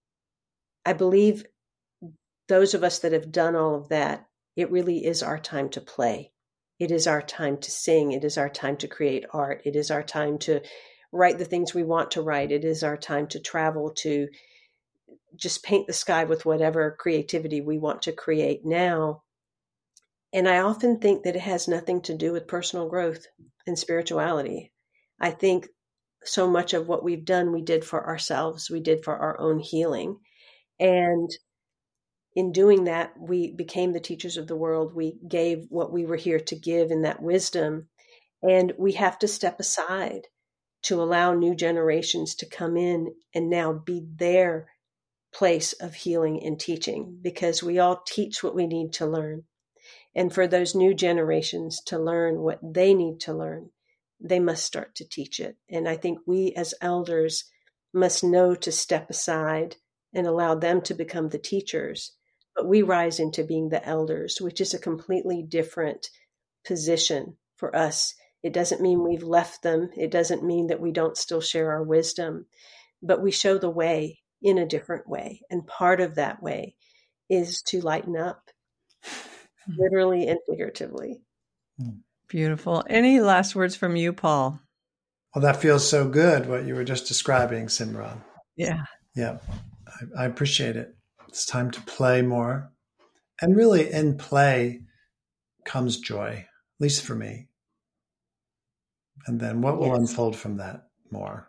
I believe those of us that have done all of that, it really is our time to play. It is our time to sing. It is our time to create art. It is our time to write the things we want to write. It is our time to travel, to just paint the sky with whatever creativity we want to create now. And I often think that it has nothing to do with personal growth and spirituality. I think so much of what we've done, we did for ourselves. We did for our own healing. And in doing that, we became the teachers of the world. We gave what we were here to give in that wisdom. And we have to step aside to allow new generations to come in and now be their place of healing and teaching, because we all teach what we need to learn. And for those new generations to learn what they need to learn, they must start to teach it. And I think we as elders must know to step aside and allow them to become the teachers. But we rise into being the elders, which is a completely different position for us. It doesn't mean we've left them. It doesn't mean that we don't still share our wisdom, but we show the way in a different way. And part of that way is to lighten up. Literally and figuratively. Beautiful. Any last words from you, Paul? Well, that feels so good, what you were just describing, Simran. Yeah. Yeah. I appreciate it. It's time to play more. And really in play comes joy. least for me. And then what will unfold from that more?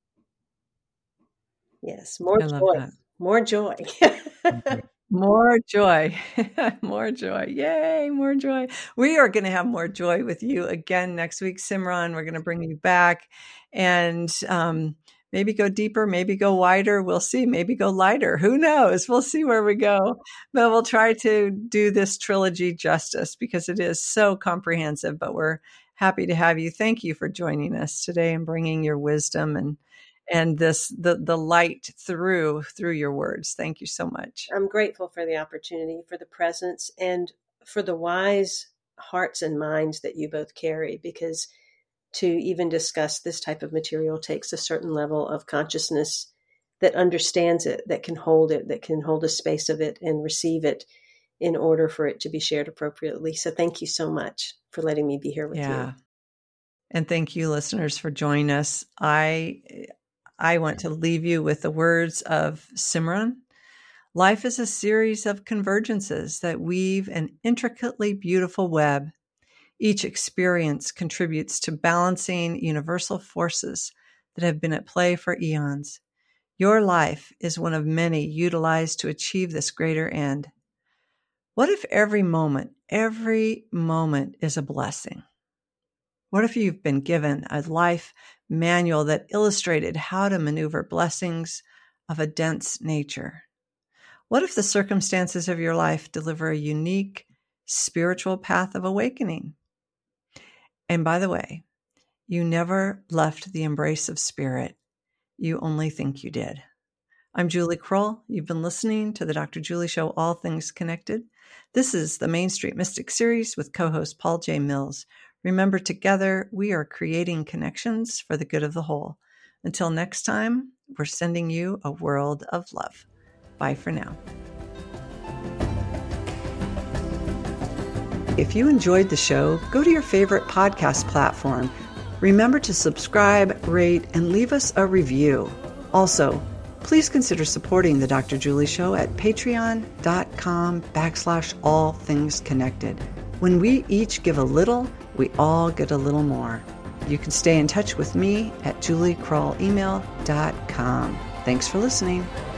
Yes, more I love joy. that. More joy. More joy. More joy. Yay, more joy. We are going to have more joy with you again next week, Simran. We're going to bring you back and maybe go deeper, maybe go wider. We'll see. Maybe go lighter. Who knows? We'll see where we go. But we'll try to do this trilogy justice because it is so comprehensive. But we're happy to have you. Thank you for joining us today and bringing your wisdom and the light through your words. Thank you so much. I'm grateful for the opportunity, for the presence, and for the wise hearts and minds that you both carry, because to even discuss this type of material takes a certain level of consciousness that understands it, that can hold a space of it and receive it in order for it to be shared appropriately. So thank you so much for letting me be here with you. And thank you, listeners, for joining us. I want to leave you with the words of Simran. Life is a series of convergences that weave an intricately beautiful web. Each experience contributes to balancing universal forces that have been at play for eons. Your life is one of many utilized to achieve this greater end. What if every moment is a blessing? What if you've been given a life manual that illustrated how to maneuver blessings of a dense nature? What if the circumstances of your life deliver a unique spiritual path of awakening? And by the way, you never left the embrace of spirit. You only think you did. I'm Julie Kroll. You've been listening to the Dr. Julie Show, All Things Connected. This is the Main Street Mystic Series with co-host Paul J. Mills. Remember, together, we are creating connections for the good of the whole. Until next time, we're sending you a world of love. Bye for now. If you enjoyed the show, go to your favorite podcast platform. Remember to subscribe, rate, and leave us a review. Also, please consider supporting the Dr. Julie Show at patreon.com/allthingsconnected. When we each give a little, we all get a little more. You can stay in touch with me at juliekrollemail.com. Thanks for listening.